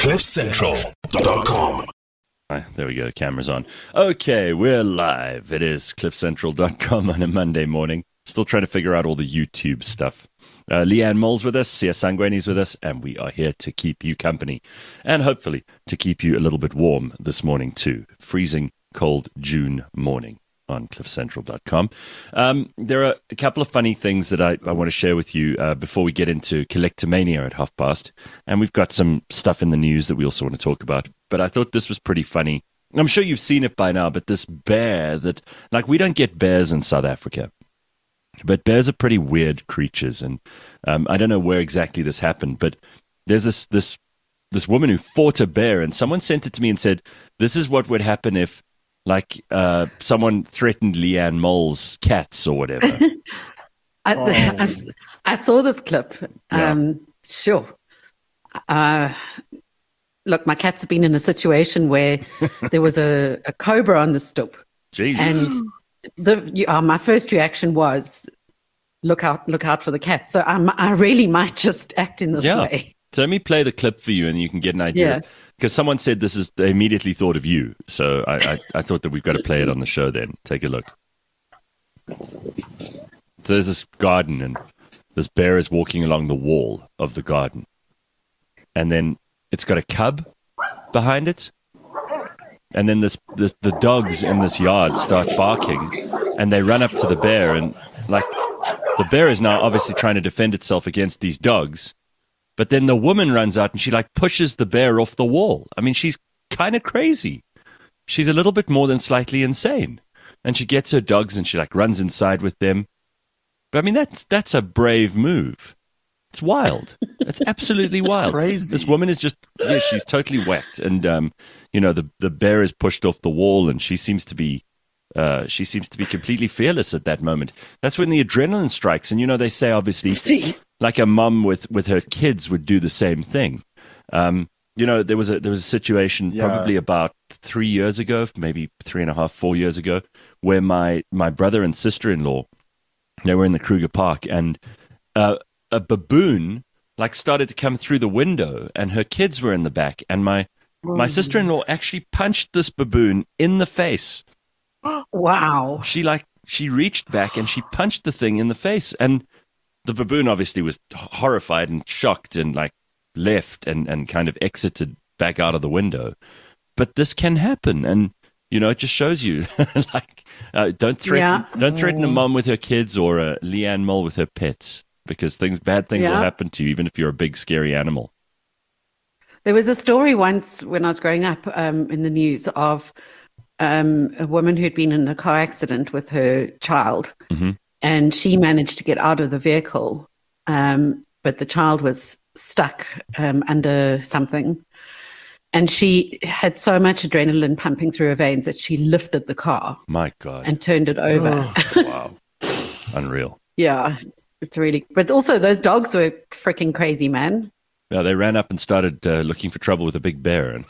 CliffCentral.com. There we go. Camera's on. Okay, we're live. It is CliffCentral.com on a Monday morning. Still trying to figure out all the YouTube stuff. Leanne Moll's with us, Sia Sangweni's with us, and we are here to keep you company. And hopefully to keep you a little bit warm this morning too. Freezing cold June morning on CliffCentral.com. There are a couple of funny things that I want to share with you before we get into Collectomania at 1:30. And we've got some stuff in the news that we also want to talk about. But I thought this was pretty funny. I'm sure you've seen it by now, but this bear that, like, we don't get bears in South Africa. But bears are pretty weird creatures. And I don't know where exactly this happened, but there's this woman who fought a bear, and someone sent it to me and said, this is what would happen if, like, someone threatened Leanne Moll's cats or whatever. I saw this clip. Sure. Look, my cats have been in a situation where there was a cobra on the stoop. Jesus. And my first reaction was, look out for the cat. So I really might just act in this way. So let me play the clip for you and you can get an idea. Because someone said they immediately thought of you. So I thought that we've got to play it on the show then. Take a look. So there's this garden and this bear is walking along the wall of the garden. And then it's got a cub behind it. And then the dogs in this yard start barking and they run up to the bear, and like the bear is now obviously trying to defend itself against these dogs. But then the woman runs out and she like pushes the bear off the wall. I mean, she's kind of crazy. She's a little bit more than slightly insane. And she gets her dogs and she like runs inside with them. But I mean, that's a brave move. It's wild. It's absolutely wild. Crazy. This woman is just, she's totally whacked. And, the bear is pushed off the wall and she seems to be completely fearless at that moment. That's when the adrenaline strikes. And, they say, obviously, Jeez. like a mum with her kids would do the same thing. There was a situation probably about 3 years ago, maybe 3.5, 4 years ago, where my brother and sister-in-law, they were in the Kruger Park, and a baboon like started to come through the window, and her kids were in the back, and my sister-in-law actually punched this baboon in the face. Wow. She reached back and she punched the thing in the face, and the baboon obviously was horrified and shocked and like left and kind of exited back out of the window. But this can happen, and it just shows you like don't threaten a mom with her kids or a Leanne Moll with her pets, because bad things will happen to you even if you're a big scary animal. There was a story once when I was growing up in the news of a woman who'd been in a car accident with her child, and she managed to get out of the vehicle, but the child was stuck under something, and she had so much adrenaline pumping through her veins that she lifted the car. My God. And turned it over. Wow. Unreal. Yeah, it's really... But also those dogs were freaking crazy, man. Yeah, they ran up and started looking for trouble with a big bear.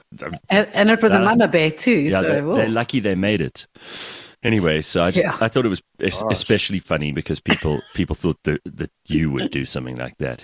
And it was a mama bear too. Yeah, so, they're lucky they made it. Anyway, so I thought it was especially funny because people thought that you would do something like that.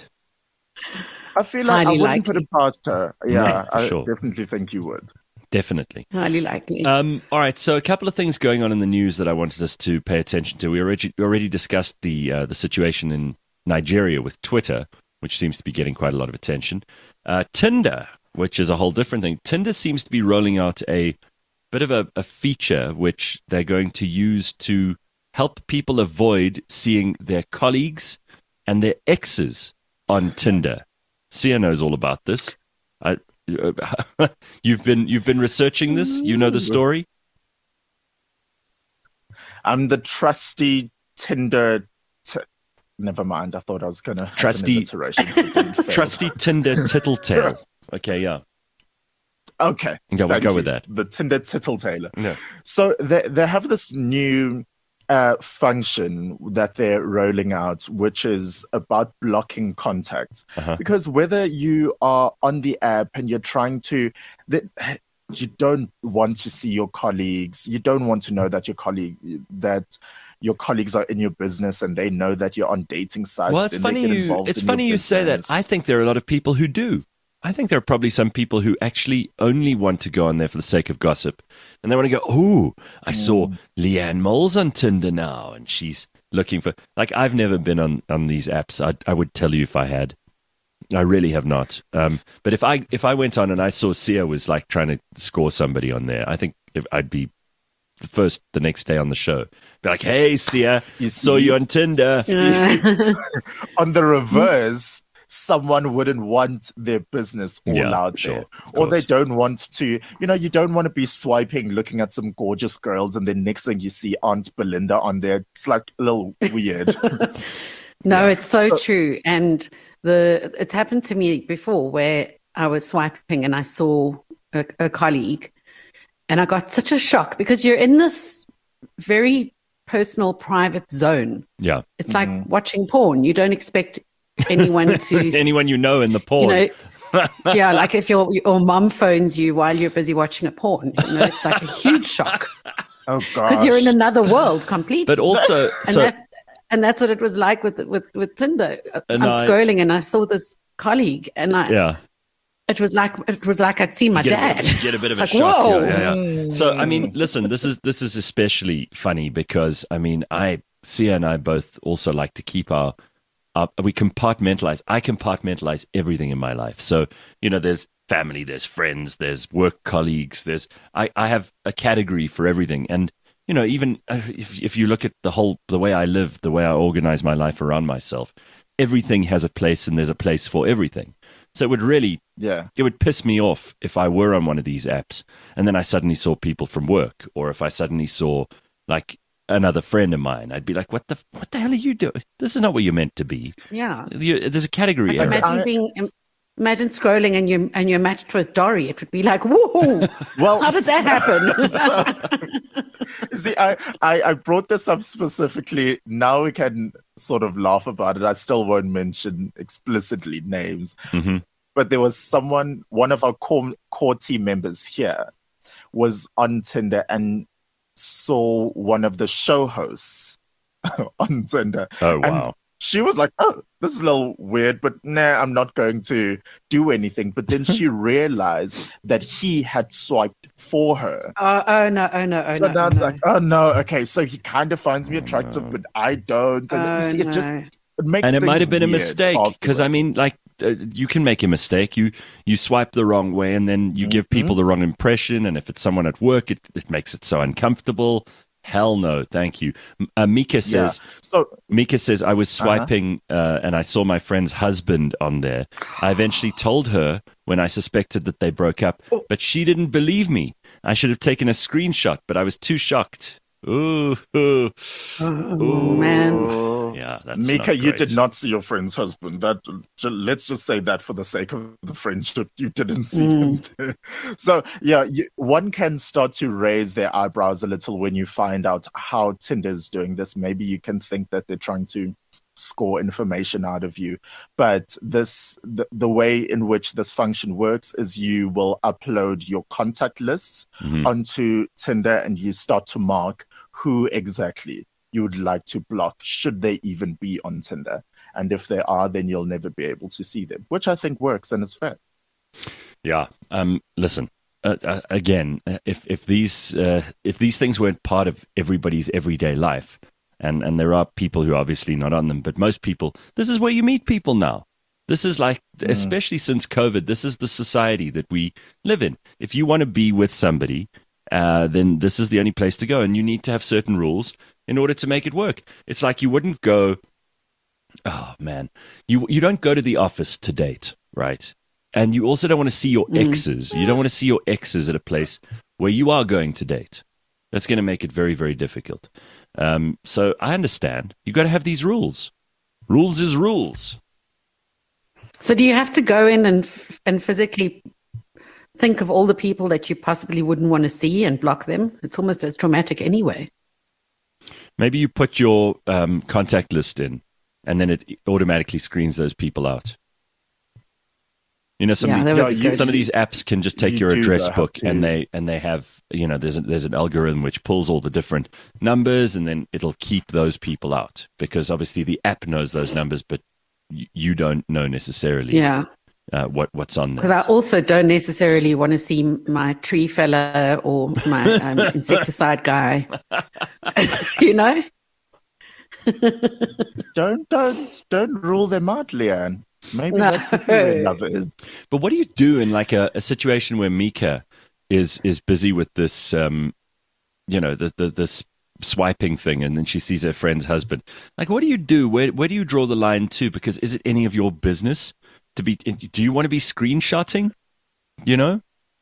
I feel like Highly I wouldn't likely. put it past her. Yeah, I sure. definitely think you would. Definitely. Highly likely. All right, so a couple of things going on in the news that I wanted us to pay attention to. We already discussed the situation in Nigeria with Twitter, which seems to be getting quite a lot of attention. Tinder, which is a whole different thing. Tinder seems to be rolling out a bit of a feature which they're going to use to help people avoid seeing their colleagues and their exes on Tinder. Sia knows all about this. You've been researching this. You know the story. I'm the trusty Tinder. Never mind. I thought I was going to Trusty Tinder Tittletail. Okay, yeah. Okay. Go with that. The Tinder Tittletail. Yeah. So they have this new function that they're rolling out, which is about blocking contacts. Because whether you are on the app and you're trying to... you don't want to see your colleagues. You don't want to know that your colleagues are in your business and they know that you're on dating sites. Well, it's funny you say that. I think there are a lot of people who do. I think there are probably some people who actually only want to go on there for the sake of gossip. And they want to go, oh, I saw Leanne Moles on Tinder now, and she's looking for... Like, I've never been on these apps. I would tell you if I had. I really have not. But if I went on and I saw Sia was like trying to score somebody on there, I think I'd be the next day on the show. Be like, hey, Sia, saw you on Tinder. On the reverse, someone wouldn't want their business all out there. Or they don't want to, you don't want to be swiping, looking at some gorgeous girls, and then next thing you see Aunt Belinda on there. It's like a little weird. No, it's so true. And it's happened to me before where I was swiping and I saw a colleague, and I got such a shock because you're in this very personal, private zone. Yeah. It's like watching porn. You don't expect anyone to... anyone you know in the porn. Yeah, like if your mom phones you while you're busy watching a porn, it's like a huge shock. Oh, gosh. Because you're in another world completely. But also... And that's what it was like with Tinder. I'm scrolling and I saw this colleague, and it was like I'd seen my dad. You get a bit of a like, shock. Whoa. Yeah. So I mean, listen, this is especially funny because I mean, Sia and I both also like to keep we compartmentalize. I compartmentalize everything in my life. So there's family, there's friends, there's work colleagues, I have a category for everything. And even if you look at the way I live, the way I organize my life around myself, everything has a place, and there's a place for everything. So it would really, it would piss me off if I were on one of these apps and then I suddenly saw people from work, or if I suddenly saw like another friend of mine, I'd be like, what the hell are you doing? This is not where you're meant to be. Yeah. There's a category error. Imagine scrolling and you're matched with Dory. It would be like, whoa, well, how did that happen? See, I brought this up specifically. Now we can sort of laugh about it. I still won't mention explicitly names. Mm-hmm. But there was one of our core team members here was on Tinder and saw one of the show hosts on Tinder. Oh, wow. And she was like, oh, this is a little weird, but nah, I'm not going to do anything. But then she realized that he had swiped for her. Oh no. So now it's like, oh no, okay, so he kind of finds me attractive, but I don't. And you see, it makes and it might have been a weird mistake because I mean, like, you can make a mistake. You swipe the wrong way, and then you give people the wrong impression. And if it's someone at work, it makes it so uncomfortable. Hell no, thank you. Mika says, I was swiping and I saw my friend's husband on there. I eventually told her when I suspected that they broke up, but she didn't believe me. I should have taken a screenshot, but I was too shocked. Ooh. Man. Yeah, that's Mika, you did not see your friend's husband. Let's just say that for the sake of the friendship, you didn't see him there. So, one can start to raise their eyebrows a little when you find out how Tinder's doing this. Maybe you can think that they're trying to score information out of you. But the way in which this function works is you will upload your contact lists onto Tinder, and you start to mark who exactly you would like to block, should they even be on Tinder. And if they are, then you'll never be able to see them, which I think works and is fair. Yeah. Listen, again, if these things weren't part of everybody's everyday life, and there are people who are obviously not on them, but most people, this is where you meet people now. This is like, especially since COVID, this is the society that we live in. If you want to be with somebody, then this is the only place to go, and you need to have certain rules in order to make it work. It's like you wouldn't go, oh man, you don't go to the office to date, right? And you also don't want to see your exes. You don't want to see your exes at a place where you are going to date. That's going to make it very, very difficult. So I understand. You've got to have these rules. Rules is rules. So do you have to go in and physically think of all the people that you possibly wouldn't want to see and block them? It's almost as traumatic anyway. Maybe you put your contact list in, and then it automatically screens those people out. Some of these apps can just take your address book and they have, there's an algorithm which pulls all the different numbers, and then it'll keep those people out because obviously the app knows those numbers, but you don't know necessarily. Yeah. what's on there. Because I also don't necessarily want to see my tree fella or my insecticide guy. You know? Don't rule them out, Leanne. Maybe that could be where love is. But what do you do in like a situation where Mika is busy with this, this swiping thing, and then she sees her friend's husband? Like, what do you do? Where do you draw the line to? Because is it any of your business to be? Do you want to be screenshotting? You know?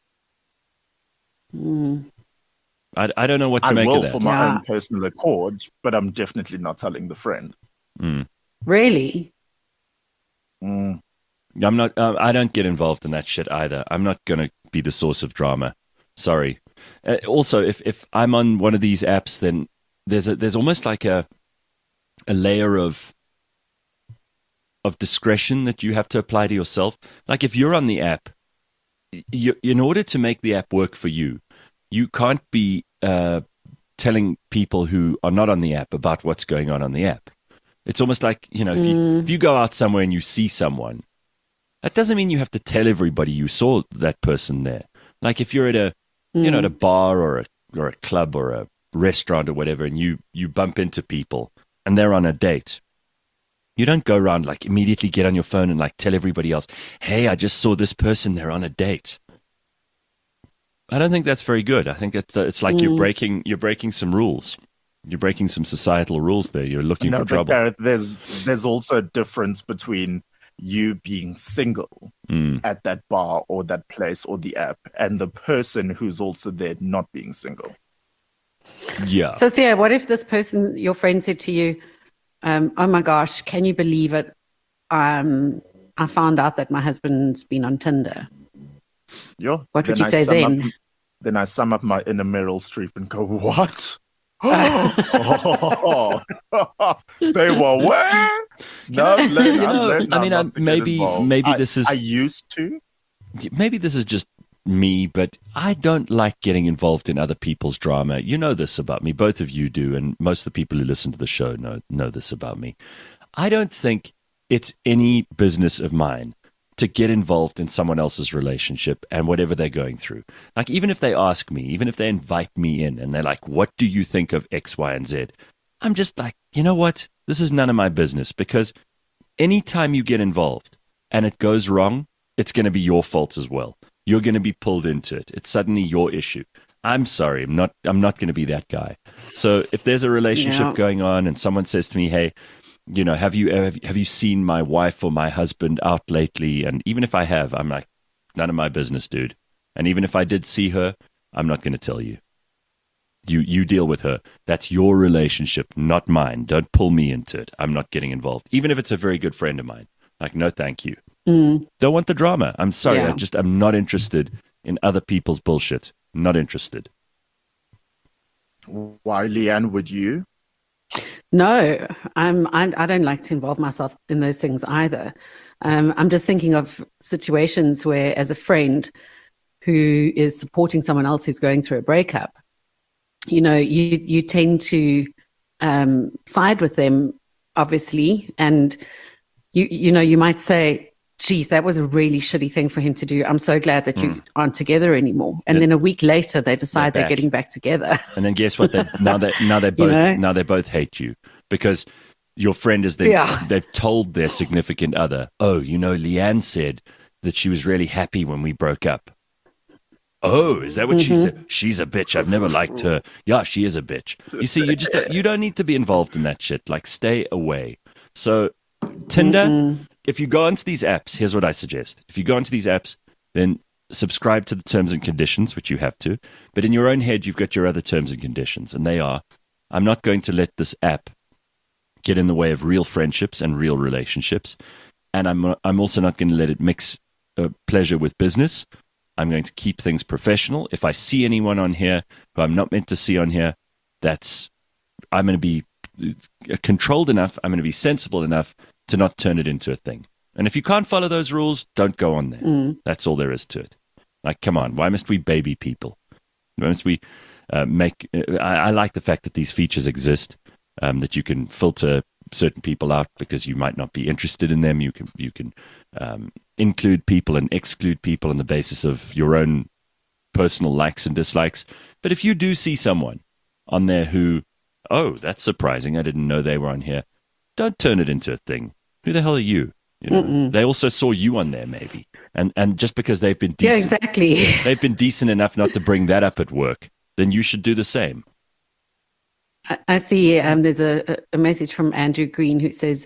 I don't know what to make of that. I will for my own personal accord, but I'm definitely not telling the friend. Really? I'm not. I don't get involved in that shit either. I'm not going to be the source of drama. Sorry. Also, if I'm on one of these apps, then there's almost like a layer of discretion that you have to apply to yourself. Like if you're on the app, in order to make the app work for you, you can't be telling people who are not on the app about what's going on the app. It's almost like, if you go out somewhere and you see someone, that doesn't mean you have to tell everybody you saw that person there. Like if you're at a at a bar or a club or a restaurant or whatever, and you bump into people and they're on a date, you don't go around like immediately get on your phone and like tell everybody else, hey, I just saw this person, they're on a date. I don't think that's very good. I think it's like you're breaking some rules. You're breaking some societal rules there. You're looking for trouble. Gareth, there's also a difference between you being single at that bar or that place or the app and the person who's also there not being single. Yeah. So, Sia, what if this person, your friend, said to you, oh my gosh, can you believe it? I found out that my husband's been on Tinder. Yeah. What would you say then? Then I sum up my inner Meryl Streep and go, what? They were where? Maybe this is. I used to. Maybe this is just me, but I don't like getting involved in other people's drama. You know this about me. Both of you do, and most of the people who listen to the show know this about me. I don't think it's any business of mine to get involved in someone else's relationship and whatever they're going through. Like, even if they ask me, even if they invite me in and they're like, what do you think of X, Y, and Z? I'm just like, you know what? This is none of my business, because anytime you get involved and it goes wrong, it's going to be your fault as well. You're going to be pulled into it. It's suddenly your issue. I'm sorry. I'm not going to be that guy. So if there's a relationship going on and someone says to me, hey, have you seen my wife or my husband out lately? And even if I have, I'm like, none of my business, dude. And even if I did see her, I'm not going to tell you. You deal with her. That's your relationship, not mine. Don't pull me into it. I'm not getting involved. Even if it's a very good friend of mine. Like, no, thank you. Don't want the drama. I'm sorry. Yeah. I'm not interested in other people's bullshit. Not interested. Why, Leanne, would you? No, I don't like to involve myself in those things either. I'm just thinking of situations where, as a friend who is supporting someone else who's going through a breakup, you tend to side with them, obviously, and you might say, geez, that was a really shitty thing for him to do. I'm so glad that you aren't together anymore. And then a week later, they decide they're getting back together. And then guess what? Now they both hate you, because your friend is they've told their significant other, oh, Leanne said that she was really happy when we broke up. Oh, is that what she said? She's a bitch. I've never liked her. Yeah, she is a bitch. You see, you don't need to be involved in that shit. Like, stay away. So Tinder, if you go onto these apps, here's what I suggest. If you go onto these apps, then subscribe to the terms and conditions, which you have to. But in your own head, you've got your other terms and conditions. And they are, I'm not going to let this app get in the way of real friendships and real relationships. And I'm also not going to let it mix pleasure with business. I'm going to keep things professional. If I see anyone on here who I'm not meant to see on here, I'm going to be controlled enough. I'm going to be sensible enough to not turn it into a thing. And if you can't follow those rules, don't go on there. That's all there is to it. Like, come on, why must we baby people? Why must we I like the fact that these features exist, that you can filter certain people out because you might not be interested in them. You can include people and exclude people on the basis of your own personal likes and dislikes. But if you do see someone on there who, oh, that's surprising, I didn't know they were on here, don't turn it into a thing. Who the hell are you? You know, they also saw you on there, maybe, and just because they've been decent, exactly, they've been decent enough not to bring that up at work, then you should do the same. I see. There's a message from Andrew Green who says,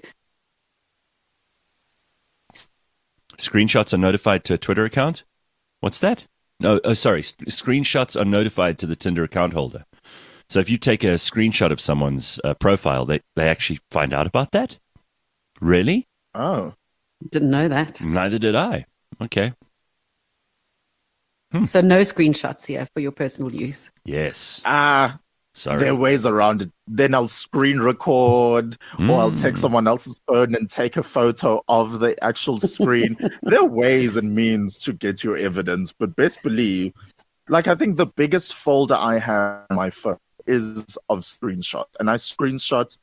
"Screenshots are notified to a Twitter account." What's that? No, sorry. Screenshots are notified to the Tinder account holder. So if you take a screenshot of someone's profile, they actually find out about that. Really? Oh. Didn't know that. Neither did I. Okay. So no screenshots here for your personal use. Yes. Sorry. There are ways around it. Then I'll screen record or I'll take someone else's phone and take a photo of the actual screen. There are ways and means to get your evidence, but best believe, like I think the biggest folder I have on my phone is of screenshots. And I screenshot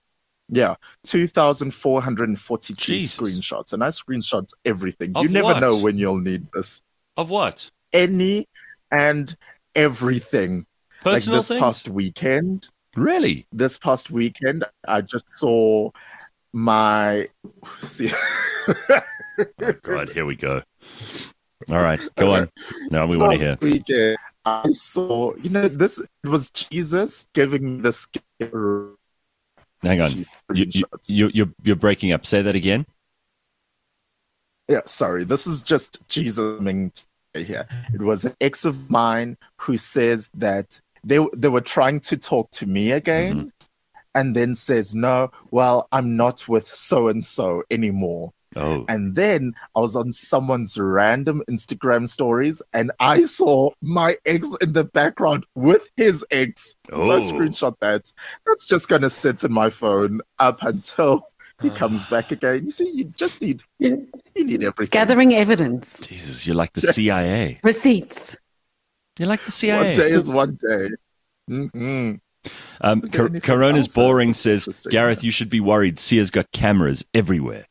2,442 screenshots, and I screenshot everything. Of you never what? know when you'll need this. Of what? Any and everything. Personal like this things? past weekend. Really? This past weekend, I just saw my. See, Oh, God, here we go. All right, go on. Now we want to hear. Weekend, I saw. This it was Jesus giving me this. Hang on. You're breaking up. Say that again. Yeah, sorry. This is just Jesus here. It was an ex of mine who says that they were trying to talk to me again, and then says, "No, well, I'm not with so and so anymore." Oh. And then I was on someone's random Instagram stories, and I saw my ex in the background with his ex. Oh. So I screenshot that. That's just gonna sit in my phone up until he comes back again. You see, you just need everything. Gathering evidence. Jesus, you're like the CIA. Receipts. You're like the CIA. One day is one day. Mm-hmm. Corona's Boring says, Gareth, you should be worried. Sia's got cameras everywhere.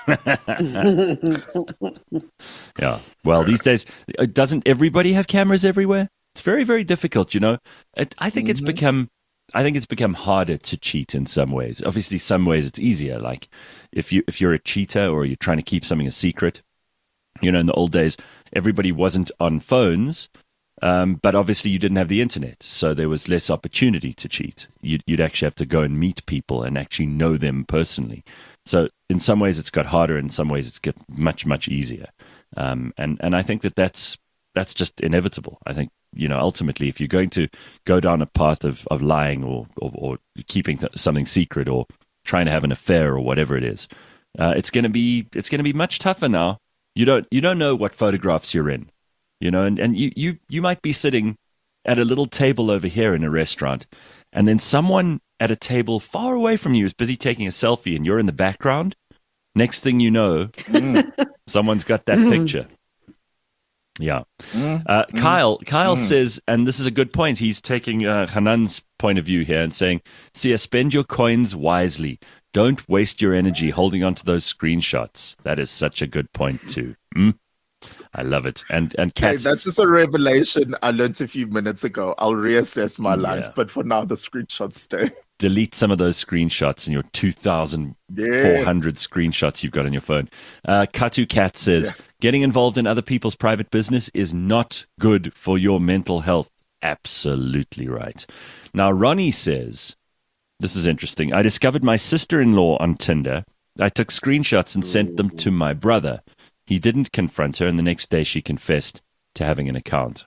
Yeah. Well, these days, doesn't everybody have cameras everywhere? It's very, very difficult, I think it's become harder to cheat in some ways. Obviously, some ways it's easier. Like if you're a cheater or you're trying to keep something a secret, in the old days, everybody wasn't on phones, but obviously you didn't have the internet, so there was less opportunity to cheat. You'd actually have to go and meet people and actually know them personally. So in some ways it's got harder, in some ways it's got much, much easier. And I think that's just inevitable. I think, ultimately, if you're going to go down a path of lying or keeping something secret or trying to have an affair or whatever it is, it's going to be much tougher now. You don't know what photographs you're in, and you might be sitting at a little table over here in a restaurant, and then someone at a table far away from you is busy taking a selfie, and you're in the background. Next thing you know, someone's got that picture. Yeah. Kyle says, and this is a good point, he's taking Hanan's point of view here and saying, Sia, spend your coins wisely. Don't waste your energy holding on to those screenshots. That is such a good point too. I love it. And Kat, that's just a revelation I learned a few minutes ago. I'll reassess my life, but for now the screenshots stay. Delete some of those screenshots in your 2,400 screenshots you've got on your phone. Katu Cat says, getting involved in other people's private business is not good for your mental health. Absolutely right. Now, Ronnie says, this is interesting. I discovered my sister-in-law on Tinder. I took screenshots and sent them to my brother. He didn't confront her, and the next day she confessed to having an account.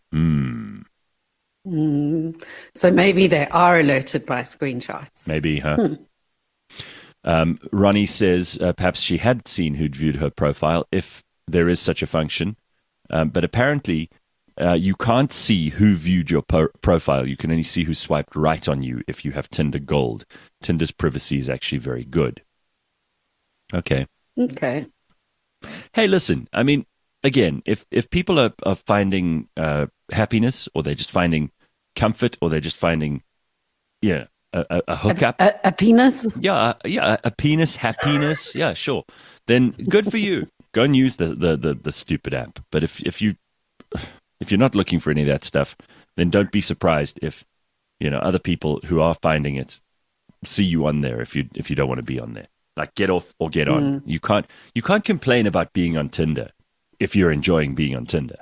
So maybe they are alerted by screenshots. Maybe, huh? Ronnie says perhaps she had seen who'd viewed her profile, if there is such a function. But apparently you can't see who viewed your profile. You can only see who swiped right on you if you have Tinder Gold. Tinder's privacy is actually very good. Okay. Hey, listen, I mean, again, if people are finding happiness, or they're just finding comfort, or they're just finding a hookup. A penis? Yeah, a penis, happiness. Yeah, sure. Then good for you. Go and use the stupid app. But if you're not looking for any of that stuff, then don't be surprised if other people who are finding it see you on there if you don't want to be on there. Like, get off or get on. You can't complain about being on Tinder if you're enjoying being on Tinder.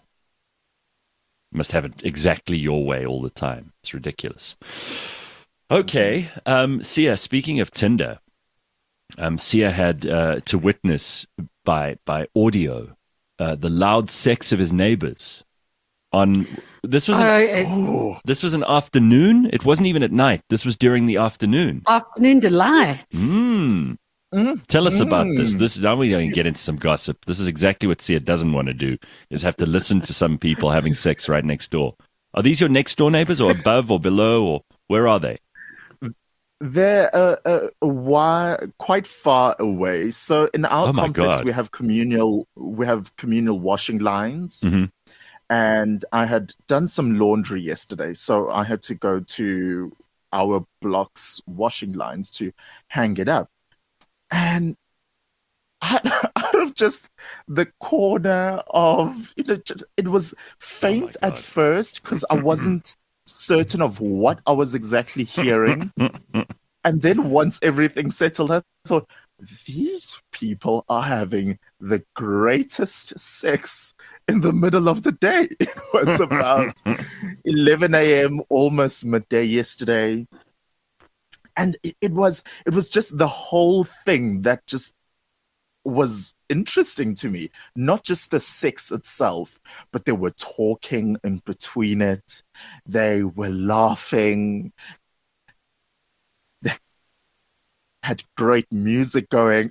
You must have it exactly your way all the time. It's ridiculous. Okay, Sia, speaking of Tinder, Sia had to witness by audio the loud sex of his neighbors. This was an afternoon. It wasn't even at night. This was during the afternoon. Afternoon delights. Tell us about this. This is now we're going to get into some gossip. This is exactly what Sia doesn't want to do: is have to listen to some people having sex right next door. Are these your next door neighbors, or above, or below, or where are they? They're quite far away. So in our complex, we have communal washing lines. Mm-hmm. And I had done some laundry yesterday, so I had to go to our block's washing lines to hang it up. And out of just the corner of, it was faint at first because I wasn't certain of what I was exactly hearing. And then once everything settled, I thought, these people are having the greatest sex in the middle of the day. It was about 11 a.m., almost midday yesterday. And it was just the whole thing that just was interesting to me. Not just the sex itself, but they were talking in between it. They were laughing. They had great music going.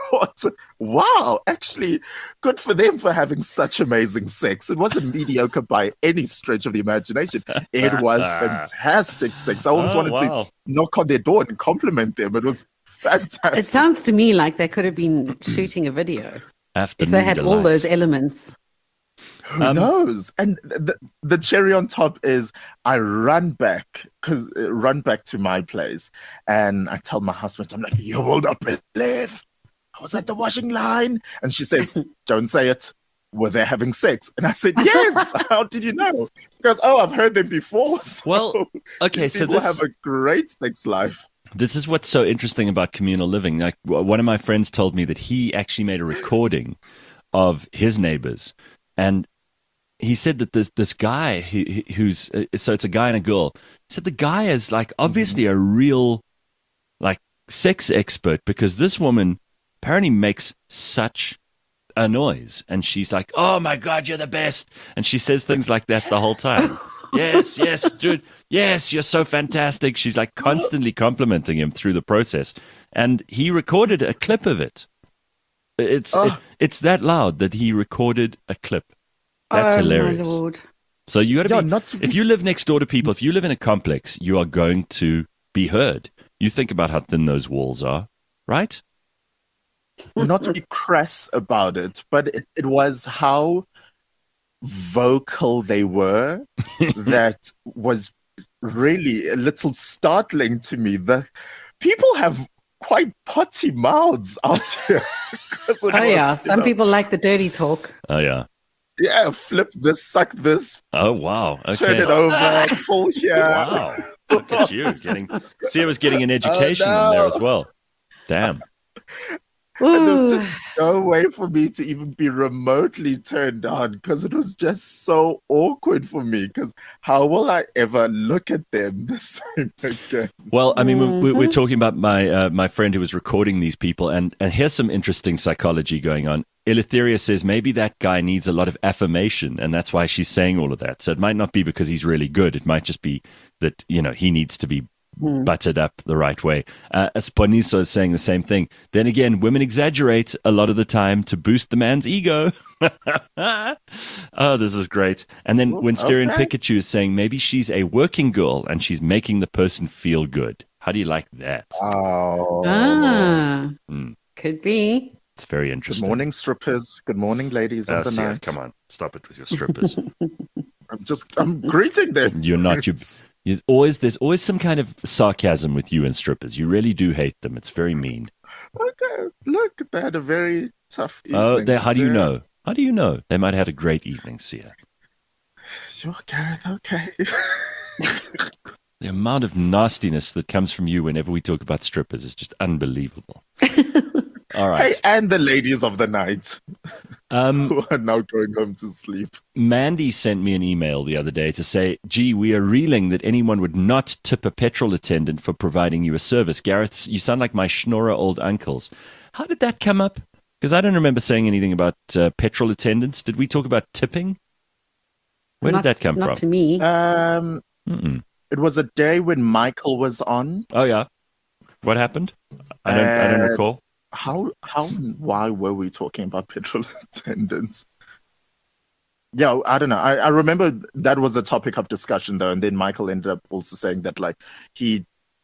Wow, actually, good for them for having such amazing sex. It wasn't mediocre by any stretch of the imagination. It was fantastic sex. I almost wanted to knock on their door and compliment them. It was fantastic. It sounds to me like they could have been shooting a video if they had all those elements. Who knows? And the cherry on top is I run back to my place and I tell my husband, I'm like, you will not believe I was at the washing line. And she says, don't say it. Were they having sex? And I said, yes. How did you know? She goes, I've heard them before. So well, okay, so people have a great sex life. This is what's so interesting about communal living. Like, one of my friends told me that he actually made a recording of his neighbors, and he said that this guy who's so it's a guy and a girl. He said the guy is like obviously a real like sex expert, because this woman apparently makes such a noise, and she's like, "Oh my God, you're the best," and she says things like that the whole time. Yes, dude. Yes, you're so fantastic. She's like constantly complimenting him through the process, and he recorded a clip of it. It's that loud that he recorded a clip. That's hilarious. My Lord. So you got to be. If you live next door to people, if you live in a complex, you are going to be heard. You think about how thin those walls are, right? Not to be crass about it, but it was how vocal they were that was really a little startling to me. The people have quite potty mouths out here. Some people like the dirty talk. Oh yeah. Yeah, flip this, suck this. Oh wow! Okay. Turn it over, pull here. Wow! Look at you Sia was getting an education in there as well. Damn. And there was just no way for me to even be remotely turned on, because it was just so awkward for me, because how will I ever look at them the same again? Well, I mean, we're talking about my friend who was recording these people, and here's some interesting psychology going on. Eleutheria says maybe that guy needs a lot of affirmation, and that's why she's saying all of that. So it might not be because he's really good. It might just be that, he needs to be buttered up the right way. Sponiso is saying the same thing. Then again, women exaggerate a lot of the time to boost the man's ego. Oh, this is great. And then Winsterian Pikachu is saying maybe she's a working girl and she's making the person feel good. How do you like that? Could be. It's very interesting. Good morning, strippers. Good morning, ladies of the night. Come on, stop it with your strippers. I'm greeting them. You're not. There's always some kind of sarcasm with you and strippers. You really do hate them. It's very mean. Okay, look, they had a very tough evening. Oh, how do you know? How do you know? They might have had a great evening, Sia. Sure, Gareth, okay. The amount of nastiness that comes from you whenever we talk about strippers is just unbelievable. All right. Hey, and the ladies of the night who are now going home to sleep. Mandy sent me an email the other day to say, gee, we are reeling that anyone would not tip a petrol attendant for providing you a service. Gareth, you sound like my schnorrer old uncles. How did that come up? Because I don't remember saying anything about petrol attendants. Did we talk about tipping? Where did that come from? Not to me. It was a day when Michael was on. Oh, yeah. What happened? I don't recall. Why were we talking about petrol attendants? Yeah, I don't know. I remember that was a topic of discussion, though. And then Michael ended up also saying that, like, he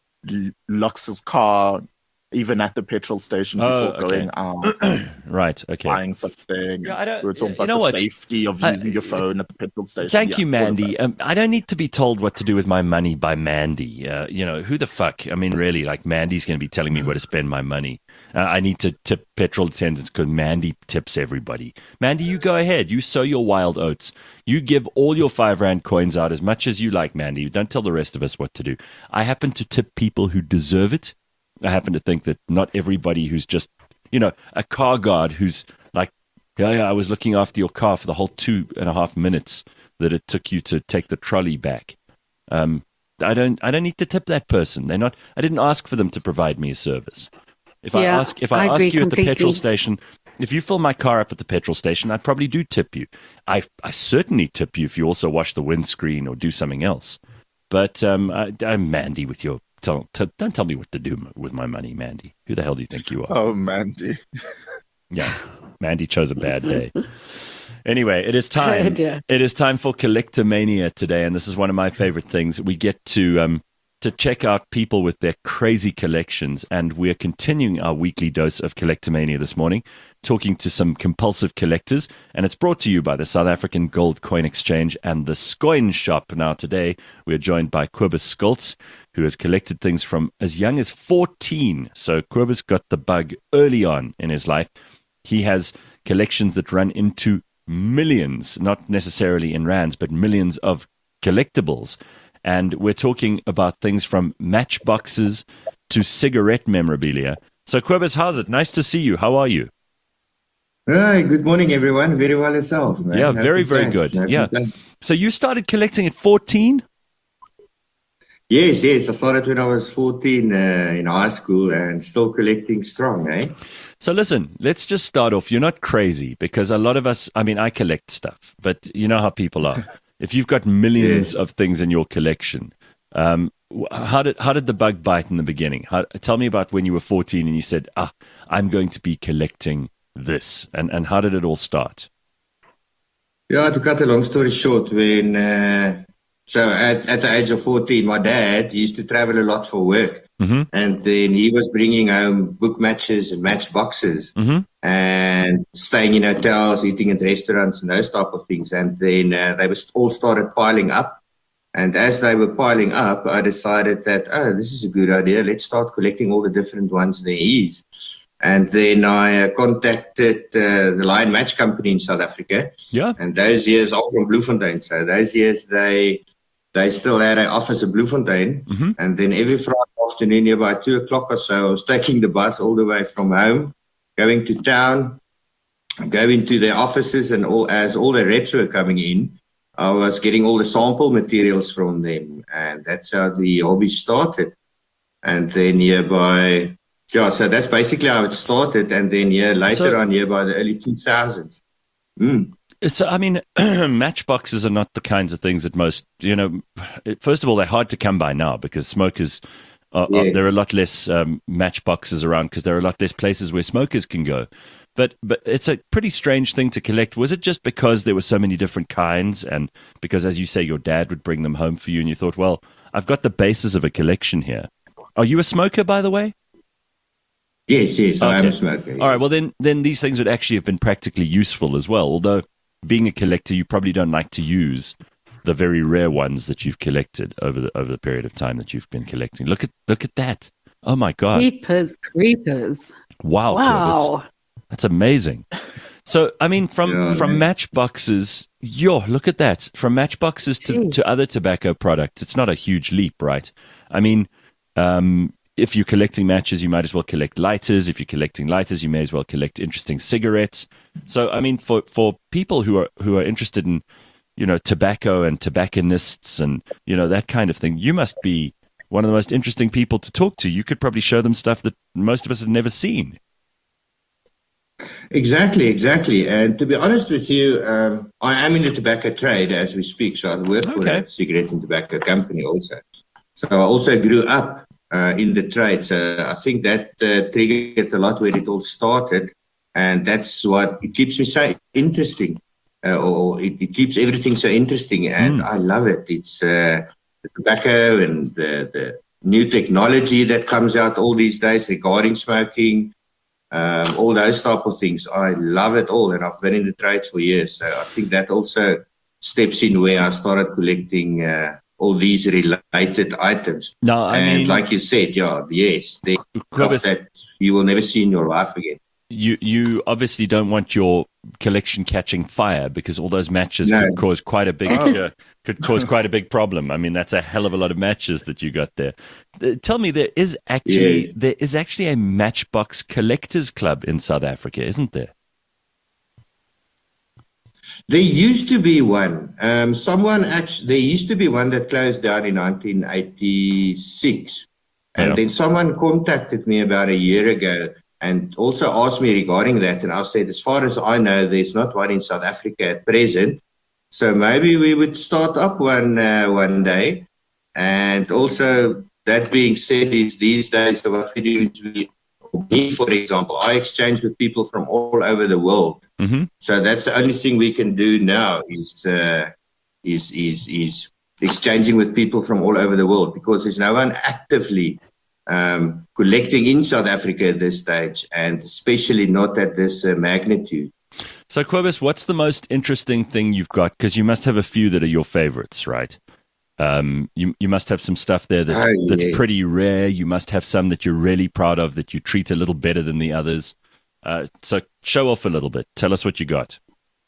locks his car even at the petrol station before going out. Right, okay. Buying something. Yeah, we were talking about the safety of using your phone at the petrol station. Thank you, Mandy. I don't need to be told what to do with my money by Mandy. Who the fuck? I mean, really, like, Mandy's going to be telling me where to spend my money. I need to tip petrol attendants because Mandy tips everybody. Mandy, you go ahead. You sow your wild oats. You give all your 5 Rand coins out as much as you like, Mandy. Don't tell the rest of us what to do. I happen to tip people who deserve it. I happen to think that not everybody who's just, a car guard who's like, I was looking after your car for the whole 2.5 minutes that it took you to take the trolley back. I don't need to tip that person. I didn't ask for them to provide me a service. If I ask you completely at the petrol station, if you fill my car up at the petrol station, I probably do tip you. I certainly tip you if you also wash the windscreen or do something else. But I'm Mandy with your... Don't tell me what to do with my money, Mandy. Who the hell do you think you are? Oh, Mandy. Yeah, Mandy chose a bad day. Anyway, it is time. It is time for Collectomania today, and this is one of my favorite things. We get to check out people with their crazy collections, and we're continuing our weekly dose of Collectomania this morning, talking to some compulsive collectors, and it's brought to you by the South African Gold Coin Exchange and the Scoin Shop. Now today, we're joined by Kobus Skoltz, who has collected things from as young as 14. So Kobus got the bug early on in his life. He has collections that run into millions, not necessarily in rands, but millions of collectibles. And we're talking about things from matchboxes to cigarette memorabilia. So, Kobus, how's it? Nice to see you. How are you? Hi, good morning, everyone. Very well yourself, man. Yeah, very, very good. Yeah. So you started collecting at 14? Yes. I started when I was 14 in high school and still collecting strong, eh? So listen, let's just start off. You're not crazy because a lot of us, I collect stuff, but you know how people are. If you've got millions of things in your collection, how did the bug bite in the beginning? Tell me about when you were 14 and you said, I'm going to be collecting this. And how did it all start? Yeah, to cut a long story short, when so at the age of 14, my dad used to travel a lot for work. Mm-hmm. And then he was bringing home book matches and matchboxes and staying in hotels, eating at restaurants and those type of things. And then they all started piling up. And as they were piling up, I decided that, this is a good idea. Let's start collecting all the different ones there is. And then I contacted the Lion Match Company in South Africa. Yeah. And those years, I'm from Bloemfontein. So those years, they still had an office at Bloemfontein. Mm-hmm. And then every Friday afternoon, near by 2 o'clock or so, I was taking the bus all the way from home, going to town, going to their offices, and as all the reps were coming in, I was getting all the sample materials from them. And that's how the hobby started. And then so that's basically how it started. And then later on, by the early 2000s. Matchboxes are not the kinds of things that most, first of all, they're hard to come by now because smokers, there are a lot less matchboxes around because there are a lot less places where smokers can go. But it's a pretty strange thing to collect. Was it just because there were so many different kinds and because, as you say, your dad would bring them home for you and you thought, well, I've got the basis of a collection here. Are you a smoker, by the way? Yes, okay. I am a smoker. Yes. All right, well, then these things would actually have been practically useful as well, although being a collector, you probably don't like to use the very rare ones that you've collected over the period of time that you've been collecting. Look at that. Oh my God. Jeepers creepers. Wow. Clovis. That's amazing. So, I mean, from matchboxes, look at that. From matchboxes to other tobacco products, it's not a huge leap, right? I mean, if you're collecting matches, you might as well collect lighters. If you're collecting lighters, you may as well collect interesting cigarettes. So, I mean, for people who are interested in, tobacco and tobacconists and, that kind of thing, you must be one of the most interesting people to talk to. You could probably show them stuff that most of us have never seen. Exactly. And to be honest with you, I am in the tobacco trade as we speak. So I work for a cigarette and tobacco company also. So I also grew up in the trade. So I think that triggered a lot where it all started. And that's what it keeps me so interesting. Or it keeps everything so interesting. And I love it. It's the tobacco and the new technology that comes out all these days regarding smoking. All those type of things. I love it all, and I've been in the trade for years. So I think that also steps in where I started collecting all these related items. No, I mean, like you said, yes, that you will never see in your life again. You obviously don't want your collection catching fire, because all those matches could cause quite a big problem. I mean, that's a hell of a lot of matches that you got there. Tell me, there is actually a Matchbox Collectors Club in South Africa, isn't there? There used to be one. There used to be one that closed down in 1986, and then someone contacted me about a year ago and also asked me regarding that, and I said, as far as I know, there's not one in South Africa at present. So maybe we would start up one day. And also, that being said, is these days what we do is me, for example, I exchange with people from all over the world. Mm-hmm. So that's the only thing we can do now is exchanging with people from all over the world, because there's no one actively collecting in South Africa at this stage, and especially not at this magnitude. So, Cobus, what's the most interesting thing you've got? Because you must have a few that are your favorites, right? You must have some stuff there that's pretty rare. You must have some that you're really proud of, that you treat a little better than the others. So show off a little bit. Tell us what you got.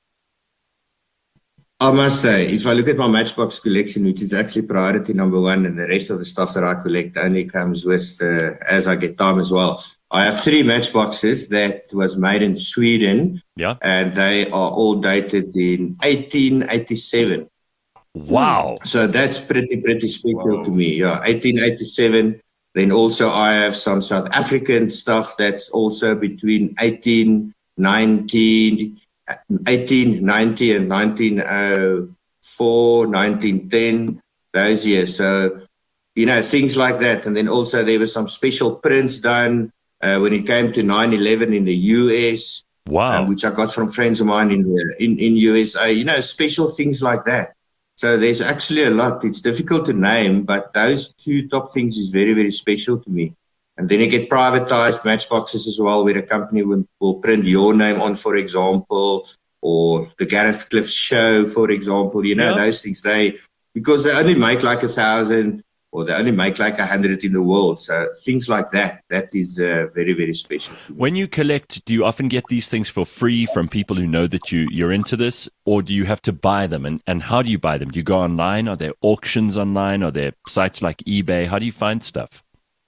I must say, if I look at my Matchbox collection, which is actually priority number one, and the rest of the stuff that I collect only comes with as I get time as well. I have 3 Matchboxes that was made in Sweden, and they are all dated in 1887. Wow! So that's pretty special to me. 1887. Then also I have some South African stuff that's also between 1890 and 1904, 1910, those years. So, things like that. And then also there were some special prints done when it came to 9/11 in the US. Wow. Which I got from friends of mine in USA. Special things like that. So there's actually a lot. It's difficult to name, but those 2 top things is very, very special to me. And then you get privatized Matchboxes as well, where a company will print your name on, for example, or the Gareth Cliff Show, for example. Those things, because they only make like 1,000 or they only make like 100 in the world. So things like that is very, very special to me. When you collect, do you often get these things for free from people who know that you're into this, or do you have to buy them? And how do you buy them? Do you go online? Are there auctions online? Are there sites like eBay? How do you find stuff?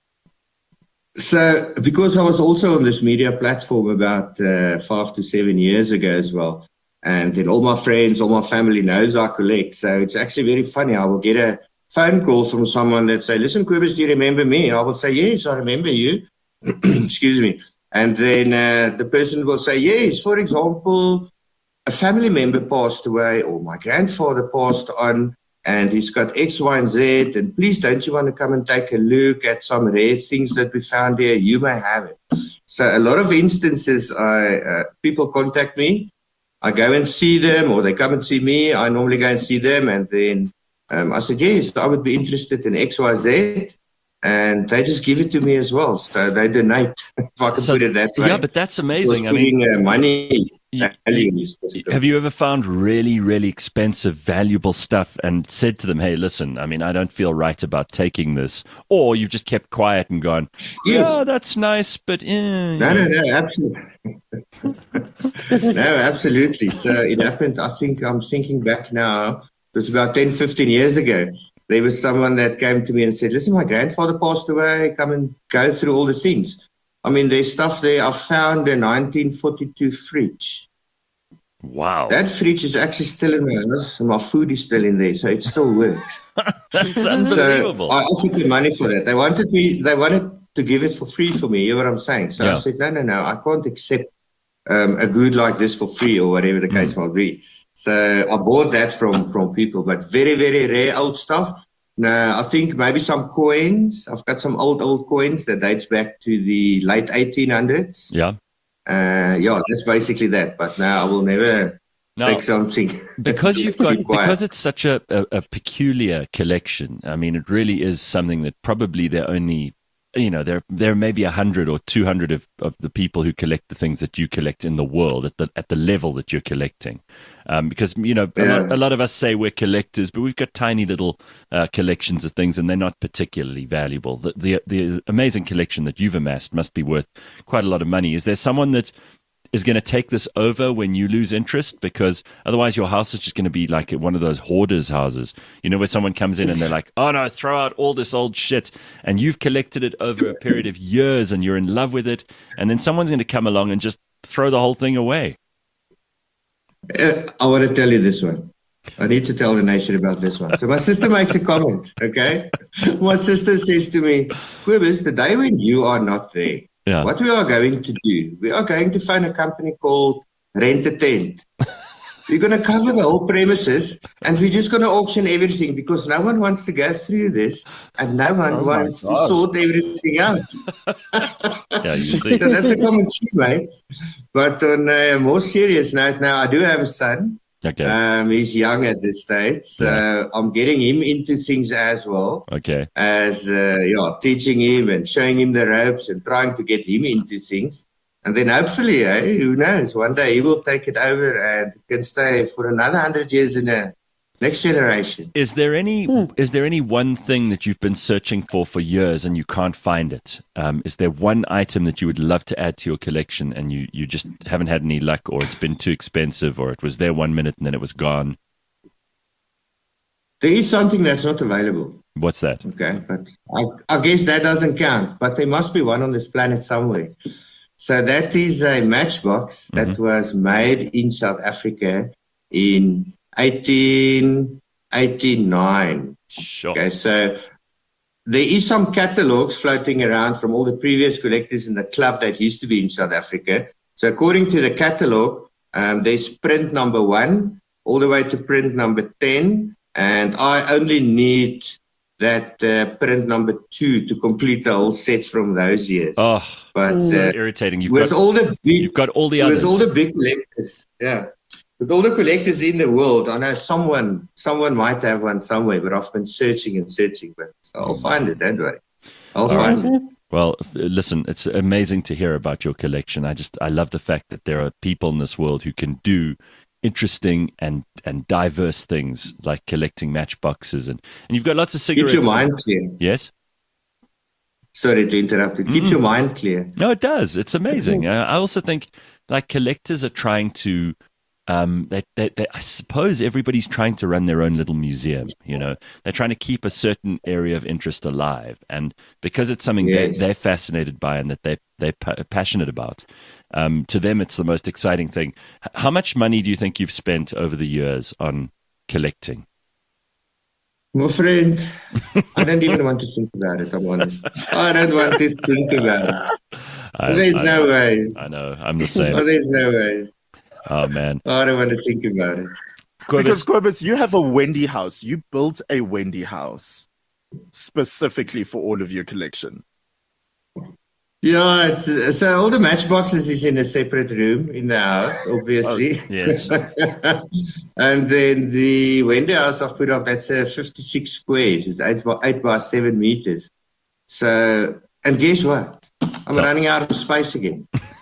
So, because I was also on this media platform about 5 to 7 years ago as well, and then all my friends, all my family knows I collect. So it's actually very funny. I will get a phone call from someone that say, "Listen, Cobus, do you remember me?" I will say, "Yes, I remember you." Excuse me. And then the person will say, "Yes, for example, a family member passed away, or my grandfather passed on, and he's got X, Y, and Z, and please, don't you want to come and take a look at some rare things that we found here? You may have it." So a lot of instances, people contact me. I go and see them, or they come and see me. I normally go and see them, and then I said, "Yes, I would be interested in X, Y, Z." And they just give it to me as well. So they donate, if I can put it that way. Yeah, but that's amazing. I mean, money Have you ever found really, really expensive, valuable stuff and said to them, hey, listen, I mean, I don't feel right about taking this? Or you've just kept quiet and gone, yeah, that's nice, but... No, absolutely. No, absolutely. So it happened, I think, I'm thinking back now, it was about 10, 15 years ago. There was someone that came to me and said, listen, my grandfather passed away, come and go through all the things. I mean, there's stuff there. I found a 1942 fridge. Wow. That fridge is actually still in my house, and my food is still in there, so it still works. That's unbelievable. So I offered the money for that. They wanted to give it for free for me, you know what I'm saying? So I said, no, I can't accept a good like this for free or whatever the case might be. So I bought that from people, but very, very rare old stuff. Now, I think maybe some coins. I've got some old coins that dates back to the late 1800s. Yeah. That's basically that. But now I will never take something. Because it's such a peculiar collection. I mean, it really is something that probably they're only, there may be 100 or 200 of the people who collect the things that you collect in the world at the level that you're collecting. Because, a lot of us say we're collectors, but we've got tiny little collections of things and they're not particularly valuable. The amazing collection that you've amassed must be worth quite a lot of money. Is there someone that is going to take this over when you lose interest? Because otherwise your house is just going to be like one of those hoarders' houses, where someone comes in and they're like, oh no, throw out all this old shit. And you've collected it over a period of years and you're in love with it. And then someone's going to come along and just throw the whole thing away. I want to tell you this one. I need to tell the nation about this one. So my sister makes a comment, okay? My sister says to me, Cobus, the day when you are not there, what we are going to do, we are going to find a company called Rent a Tent. We're going to cover the whole premises and we're just going to auction everything because no one wants to go through this and no one wants to sort everything out. Yeah, you see. So that's a comment she makes. But on a more serious note now, I do have a son. Okay. He's young at this stage, so I'm getting him into things as well. Okay. As teaching him and showing him the ropes and trying to get him into things. And then hopefully, who knows, one day he will take it over and can stay for another 100 years in the next generation. Is there any one thing that you've been searching for years and you can't find it? Is there one item that you would love to add to your collection and you just haven't had any luck, or it's been too expensive, or it was there 1 minute and then it was gone? There is something that's not available. What's that? Okay, but I guess that doesn't count. But there must be one on this planet somewhere. So that is a matchbox that was made in South Africa in 1889. Sure. Okay, so there is some catalogs floating around from all the previous collectors in the club that used to be in South Africa. So according to the catalog, there's print number 1 all the way to print number 10, and I only need that print number 2 to complete the whole set from those years. Oh, but so irritating. You've got all the others. With all the big collectors, with all the collectors in the world, I know someone might have one somewhere, but I've been searching and searching, but I'll find it, don't worry. I'll find it. Well, listen, it's amazing to hear about your collection. I love the fact that there are people in this world who can do interesting and diverse things like collecting matchboxes, and you've got lots of cigarettes. Keeps your mind clear. Yes? Sorry to interrupt. It keeps your mind clear. No, it does. It's amazing. I also think like collectors are trying to I suppose everybody's trying to run their own little museum. They're trying to keep a certain area of interest alive, and because it's something they're fascinated by and that they're passionate about, to them it's the most exciting thing. How much money do you think you've spent over the years on collecting? My friend, I don't even want to think about it, I'm honest. I don't want to think about it. There's no ways. I know, I'm the same. There's no ways. Oh, man. I don't want to think about it. Because, Cobus, you have a Wendy house. You built a Wendy house specifically for all of your collection. Yeah, so all the matchboxes is in a separate room in the house, obviously. Oh, yes. And then the Wendy house I've put up, that's 56 squares. It's 8 by 7 meters. So, and guess what? I'm running out of space again.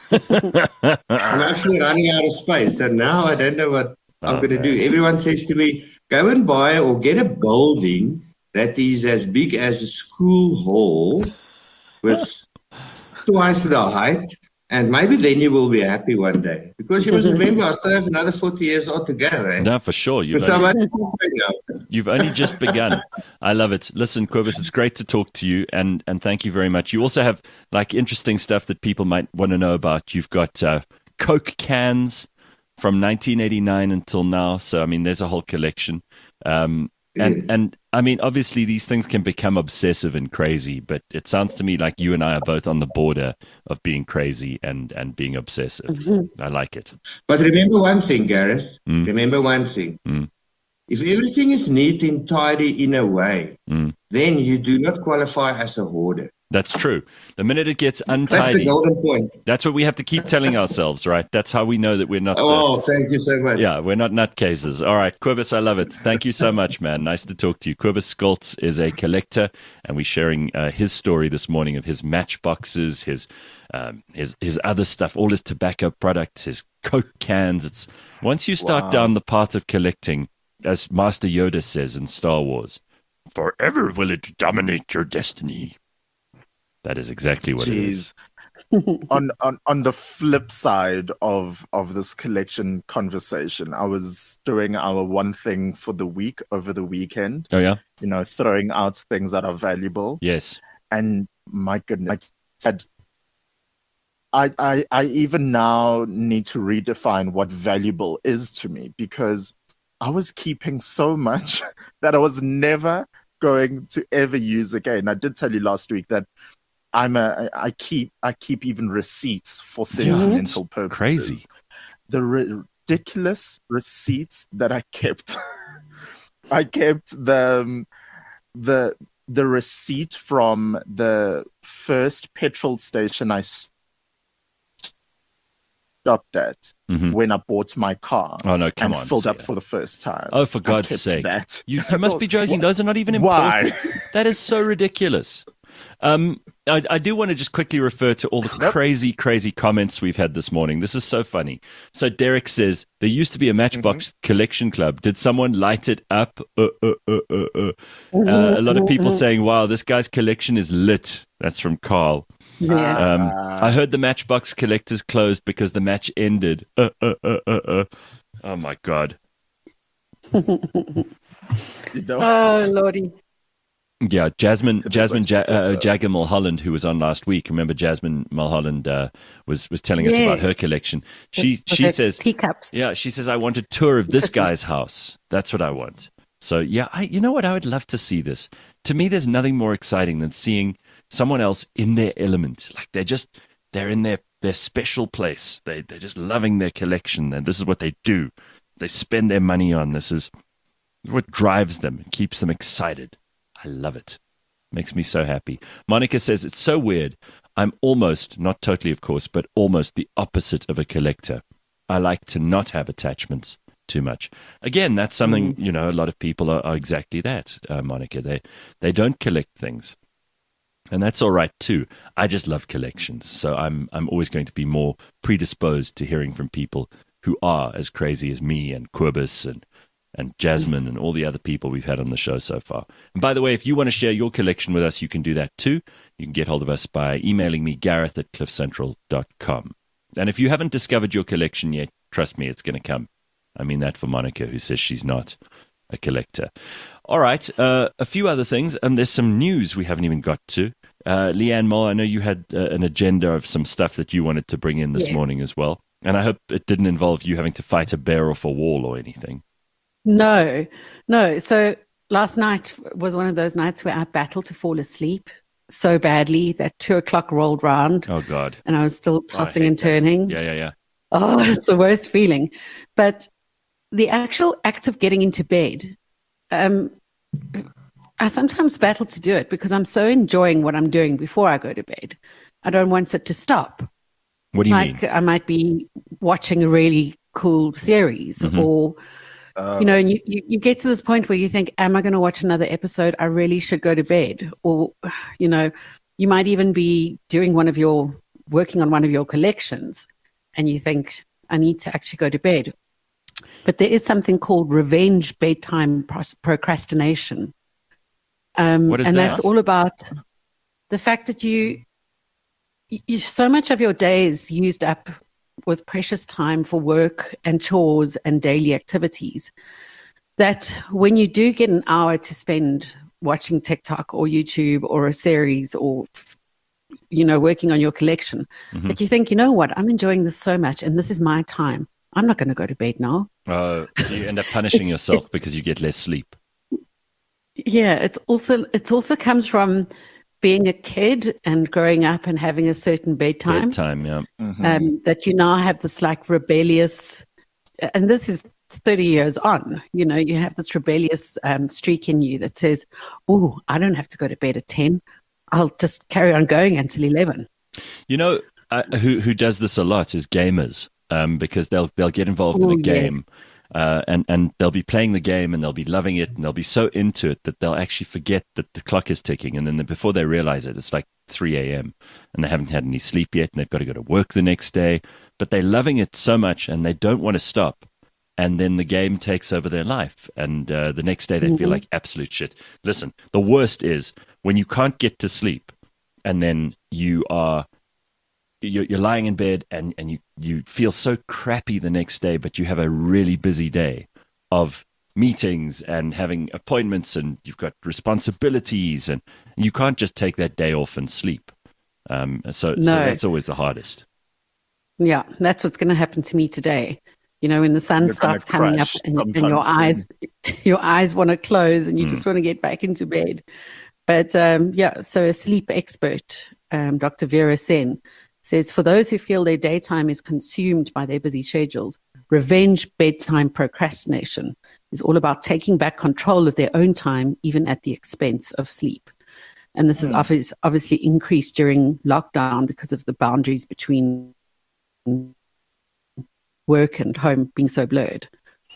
I'm actually running out of space, and now I don't know what I'm going to do. Everyone says to me, go and buy or get a building that is as big as a school hall with twice the height, and maybe then you will be happy one day. Because you must remember, I still have another 40 years odd to go, right? No, for sure. You've only just begun. I love it. Listen, Cobus, it's great to talk to you, and thank you very much. You also have like interesting stuff that people might want to know about. You've got Coke cans from 1989 until now. So, I mean, there's a whole collection. And I mean, obviously these things can become obsessive and crazy, but it sounds to me like you and I are both on the border of being crazy and being obsessive. Mm-hmm. I like it. But remember one thing, Gareth. Remember one thing. If everything is neat and tidy in a way, then you do not qualify as a hoarder. That's true. The minute it gets untidy, that's the golden point. That's what we have to keep telling ourselves, right? That's how we know that we're not. Thank you so much. Yeah, we're not nutcases. All right, Cobus, I love it. Thank you so much, man. Nice to talk to you. Cobus Scholtz is a collector, and we're sharing his story this morning of his matchboxes, his other stuff, all his tobacco products, his Coke cans. It's once you start down the path of collecting, as Master Yoda says in Star Wars, forever will it dominate your destiny. That is exactly what it is. On the flip side of this collection conversation, I was doing our one thing for the week over the weekend. Oh, yeah? You know, throwing out things that are valuable. Yes. And my goodness, I even now need to redefine what valuable is to me, because I was keeping so much that I was never going to ever use again. I did tell you last week that I keep even receipts for sentimental purposes. Crazy. The ridiculous receipts that I kept. I kept the receipt from the first petrol station I stopped at when I bought my car. Oh no, come on! Filled up for the first time. Oh, for God's sake! That. You must be joking. Those are not even important. Why? That is so ridiculous. I do want to just quickly refer to all the crazy comments we've had this morning. This is so funny. So Derek says, there used to be a Matchbox collection club. Did someone light it up? A lot of people saying, wow, this guy's collection is lit. That's from Carl. Yeah. I heard the Matchbox collectors closed because the match ended. Oh my God. Oh, Lordy. Yeah, Jasmine Jagger Mulholland, who was on last week. Remember, Jasmine Mulholland was telling us about her collection. She says teacups. Yeah, she says I want a tour of this guy's house. That's what I want. So yeah, you know what? I would love to see this. To me, there's nothing more exciting than seeing someone else in their element. Like they're in their special place. They're just loving their collection, and this is what they do. They spend their money on. This is what drives them and keeps them excited. I love it. Makes me so happy. Monica says, it's so weird. I'm almost, not totally of course, but almost the opposite of a collector. I like to not have attachments too much. Again, that's something, a lot of people are exactly that, Monica. They don't collect things. And that's all right too. I just love collections. So I'm always going to be more predisposed to hearing from people who are as crazy as me and Cobus and Jasmine and all the other people we've had on the show so far. And by the way, if you want to share your collection with us, you can do that too. You can get hold of us by emailing me, gareth@cliffcentral.com. And if you haven't discovered your collection yet, trust me, it's going to come. I mean that for Monica, who says she's not a collector. All right, a few other things. There's some news we haven't even got to. Leanne Moll, I know you had an agenda of some stuff that you wanted to bring in this morning as well. And I hope it didn't involve you having to fight a bear off a wall or anything. No. So last night was one of those nights where I battled to fall asleep so badly that 2:00 rolled round. Oh, God. And I was still tossing and turning. Yeah. Oh, it's the worst feeling. But the actual act of getting into bed, I sometimes battle to do it because I'm so enjoying what I'm doing before I go to bed. I don't want it to stop. What do you mean? I might be watching a really cool series or... and you get to this point where you think, am I going to watch another episode? I really should go to bed. Or, you might even be doing one of your working on one of your collections and you think, I need to actually go to bed. But there is something called revenge bedtime procrastination. What is and that? That's all about the fact that you so much of your day is used up with precious time for work and chores and daily activities that when you do get an hour to spend watching TikTok or YouTube or a series or, working on your collection, that you think, you know what, I'm enjoying this so much and this is my time. I'm not going to go to bed now. So you end up punishing yourself because you get less sleep. Yeah, it's also comes from being a kid and growing up and having a certain bedtime. Yeah. That you now have this like rebellious, and this is 30 years on, you have this rebellious streak in you that says, oh, I don't have to go to bed at 10. I'll just carry on going until 11. Who does this a lot is gamers, because they'll get involved in a game. Yes. And they'll be playing the game and they'll be loving it and they'll be so into it that they'll actually forget that the clock is ticking, and then before they realize it, it's like 3 a.m. and they haven't had any sleep yet and they've got to go to work the next day, but they're loving it so much and they don't want to stop, and then the game takes over their life, and the next day they feel like absolute shit. Listen, the worst is when you can't get to sleep and then you're lying in bed and you feel so crappy the next day, but you have a really busy day of meetings and having appointments and you've got responsibilities and you can't just take that day off and sleep. So that's always the hardest. Yeah, that's what's going to happen to me today. When the sun starts coming up and your eyes want to close and you just want to get back into bed. But so a sleep expert, Dr. Vera Sen, says, for those who feel their daytime is consumed by their busy schedules, revenge bedtime procrastination is all about taking back control of their own time, even at the expense of sleep. And this is obviously increased during lockdown because of the boundaries between work and home being so blurred.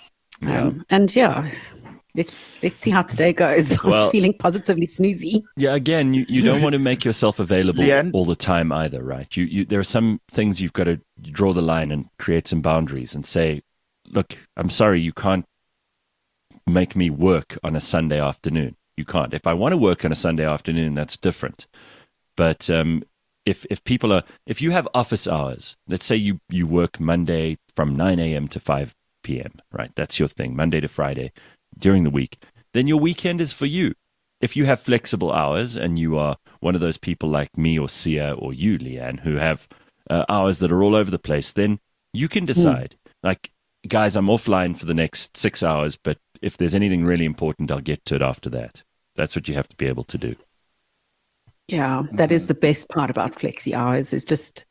Let's see how today goes. Well, I'm feeling positively snoozy. Yeah, again, you don't want to make yourself available all the time either, right? There are some things you've got to draw the line and create some boundaries and say, look, I'm sorry, you can't make me work on a Sunday afternoon. You can't. If I want to work on a Sunday afternoon, that's different. But if you have office hours, let's say you work Monday from 9 a.m. to 5 p.m., right? That's your thing, Monday to Friday during the week, then your weekend is for you. If you have flexible hours and you are one of those people like me or Sia or you, Leanne, who have hours that are all over the place, then you can decide, like, guys, I'm offline for the next 6 hours, but if there's anything really important, I'll get to it after that. That's what you have to be able to do. Yeah, that is the best part about flexi hours is just,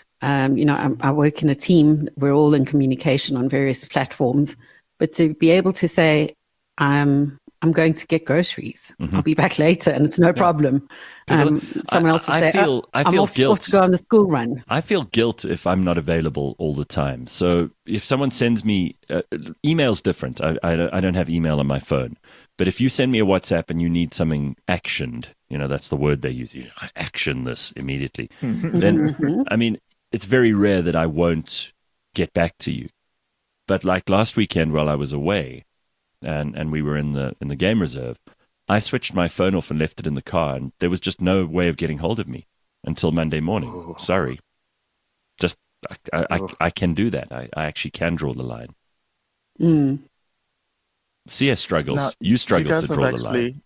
I work in a team. We're all in communication on various platforms, but to be able to say, I'm going to get groceries. I'll be back later, and it's no problem. Someone else will say, I'm off to go on the school run. I feel guilt if I'm not available all the time. So if someone sends me email's different. I don't have email on my phone, but if you send me a WhatsApp and you need something actioned, that's the word they use. I action this immediately. Then I mean, it's very rare that I won't get back to you. But like last weekend while I was away, and we were in the game reserve, I switched my phone off and left it in the car, and there was just no way of getting hold of me until Monday morning. Sorry. Just I can do that. I actually can draw the line. Sia struggles. Now, you struggle to draw the line.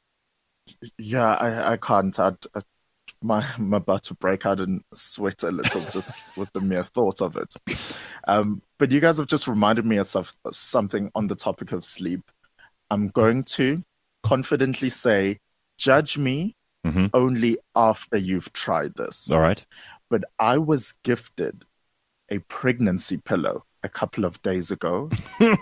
Yeah, I can't. I'm about to break out and sweat a little just with the mere thought of it. But you guys have just reminded me of something on the topic of sleep. I'm going to confidently say, judge me only after you've tried this. All right. But I was gifted a pregnancy pillow a couple of days ago.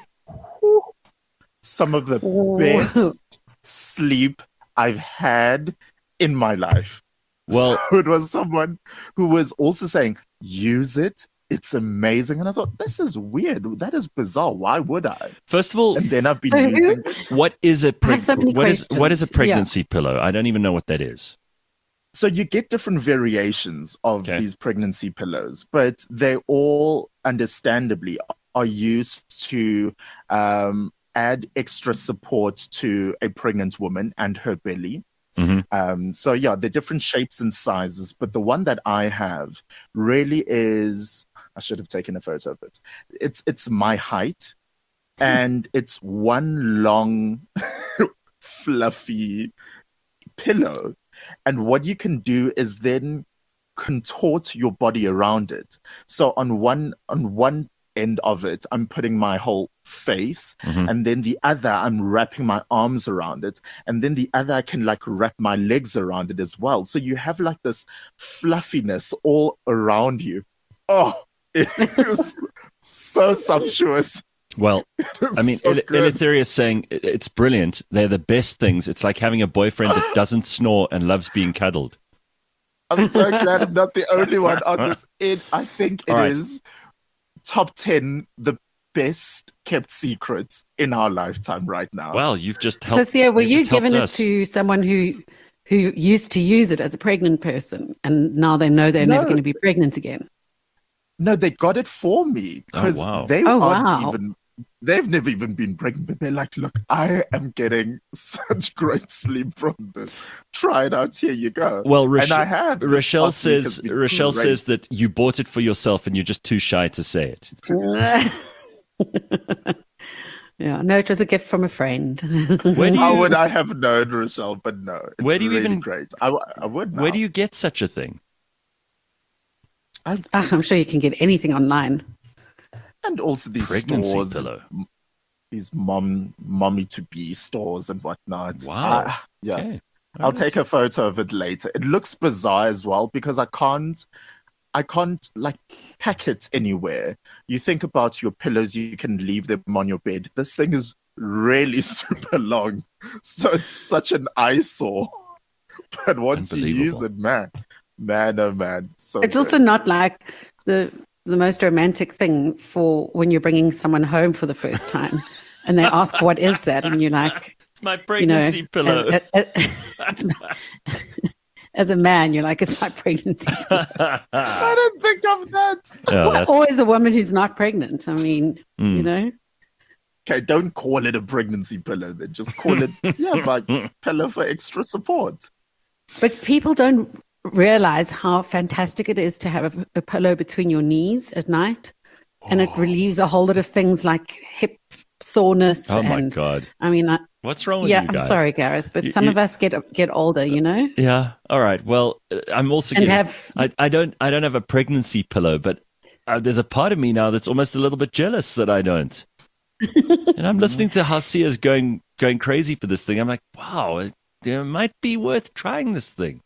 Some of the best sleep I've had in my life. Well, so it was someone who was also saying, use it. It's amazing. And I thought, this is weird. That is bizarre. Why would I? First of all, and then I've been using what is a pregnancy pillow? I don't even know what that is. So you get different variations of these pregnancy pillows, but they all understandably are used to add extra support to a pregnant woman and her belly. So yeah, they're different shapes and sizes, but the one that I have really is, I should have taken a photo of it. It's my height, and it's one long fluffy pillow. And what you can do is then contort your body around it. So on one end of it, I'm putting my whole face, and then the other, I'm wrapping my arms around it, and then the other, I can like wrap my legs around it as well. So you have like this fluffiness all around you. Oh, it is so sumptuous. Well, I mean, so Eleutheria is saying it's brilliant. They're the best things. It's like having a boyfriend that doesn't snore and loves being cuddled. I'm so glad I'm not the only one on this. I think it is top 10 the best kept secrets in our lifetime right now. Well, you've just helped. So, Sia, were you giving it to someone who used to use it as a pregnant person, and now they know they're never going to be pregnant again? No, they got it for me because they've never even been pregnant, but they're like, look, I am getting such great sleep from this. Try it out. Here you go. Well, and I have. Rochelle says that you bought it for yourself and you're just too shy to say it. Yeah, no, it was a gift from a friend. How would I have known, Rochelle? But no, it's really great. I would know. Where do you get such a thing? I'm sure you can get anything online. And also these pregnancy stores, pillow. These mommy-to-be stores and whatnot. Wow. Yeah. Okay. I'll take a photo of it later. It looks bizarre as well because I can't like pack it anywhere. You think about your pillows, you can leave them on your bed. This thing is really super long. So it's such an eyesore. But once you use it, man, oh man. So it's also not like the most romantic thing for when you're bringing someone home for the first time and they ask, what is that? And you're like, it's my pregnancy pillow. As a man, you're like, it's my pregnancy pillow. I didn't think of that. Or as a woman who's not pregnant. I mean, you know. Okay, don't call it a pregnancy pillow. Then just call it, my pillow for extra support. But people don't realize how fantastic it is to have a pillow between your knees at night, and it relieves a whole lot of things like hip soreness. Oh my God! I mean, what's wrong with you guys? I'm sorry, Gareth, but some of us get older, you know. Yeah. All right. Well, I'm also I don't have a pregnancy pillow, but there's a part of me now that's almost a little bit jealous that I don't. And I'm listening to how Sia's going crazy for this thing. I'm like, wow, it might be worth trying this thing.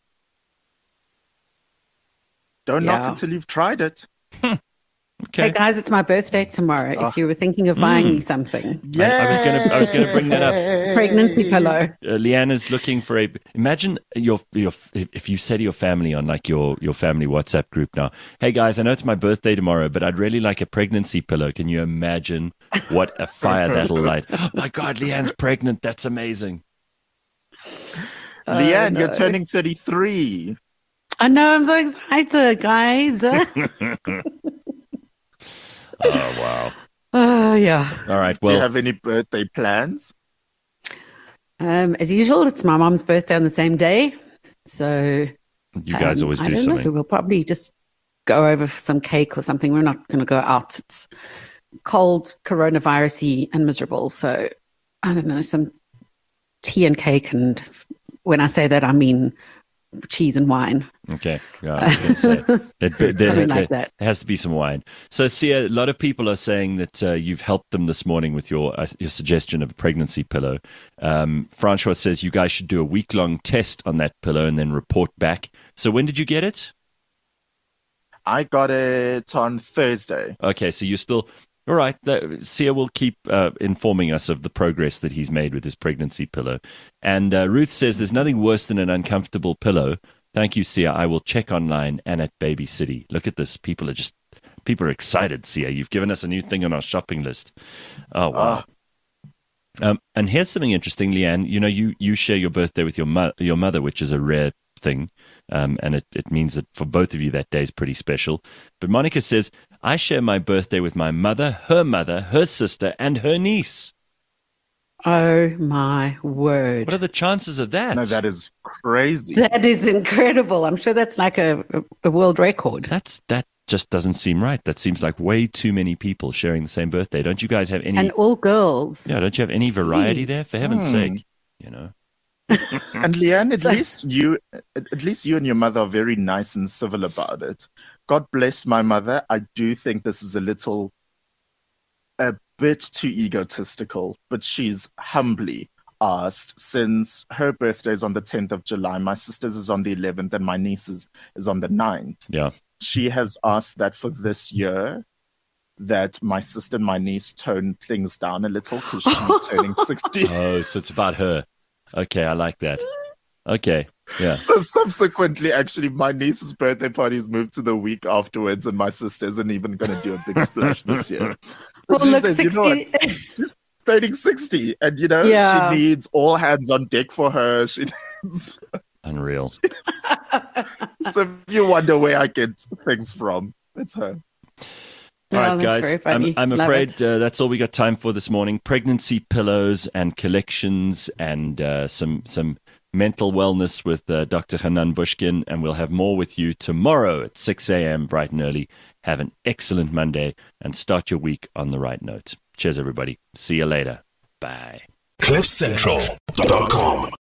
Don't knock until you've tried it. Okay. Hey guys, it's my birthday tomorrow. If you were thinking of buying me something, I was going to bring that up. Pregnancy pillow. Leanne is looking for a. Imagine if you say to your family on like your family WhatsApp group now, hey guys, I know it's my birthday tomorrow, but I'd really like a pregnancy pillow. Can you imagine what a fire that'll light? Oh my God, Leanne's pregnant. That's amazing. Leanne, you're turning 33. I know, I'm so excited, guys. Oh, wow. Oh, yeah. All right. Well, do you have any birthday plans? As usual, it's my mom's birthday on the same day. So you guys always do something. We'll probably just go over for some cake or something. We're not going to go out. It's cold, coronavirus-y and miserable. So I don't know, some tea and cake. And when I say that, I mean cheese and wine. Okay. Yeah, I was going to say. Something like that. There has to be some wine. So, Sia, a lot of people are saying that you've helped them this morning with your suggestion of a pregnancy pillow. Francois says you guys should do a week-long test on that pillow and then report back. So when did you get it? I got it on Thursday. Okay, so you're still... All right, Sia will keep informing us of the progress that he's made with his pregnancy pillow. And Ruth says there's nothing worse than an uncomfortable pillow. Thank you, Sia. I will check online and at Baby City. Look at this. People are excited, Sia. You've given us a new thing on our shopping list. Oh, wow. And here's something interesting, Leanne. You know, you share your birthday with your mother, which is a rare thing. And it means that for both of you, that day is pretty special. But Monica says, I share my birthday with my mother, her sister, and her niece. Oh, my word. What are the chances of that? No, that is crazy. That is incredible. I'm sure that's like a world record. That just doesn't seem right. That seems like way too many people sharing the same birthday. Don't you guys have any... And all girls. Yeah, don't you have any variety there? For heaven's sake, you know. And Leanne, at least you and your mother are very nice and civil about it. God bless my mother. I do think this is a bit too egotistical, but she's humbly asked, since her birthday is on the 10th of July, my sister's is on the 11th, and my niece's is on the 9th. Yeah. She has asked that for this year, that my sister and my niece tone things down a little because she's turning 60. Oh, so it's about her. Okay, I like that. Okay, yeah. So subsequently, actually, my niece's birthday party is moved to the week afterwards, and my sister isn't even going to do a big splash this year. Well, she look, says, 60... you know what? She's turning 60, and she needs all hands on deck for her. She needs... Unreal. So if you wonder where I get things from, it's her. All right, guys, I'm afraid that's all we got time for this morning. Pregnancy pillows and collections and some mental wellness with Dr. Hanan Bushkin, and we'll have more with you tomorrow at 6 a.m. bright and early. Have an excellent Monday and start your week on the right note. Cheers, everybody. See you later. Bye. CliffCentral.com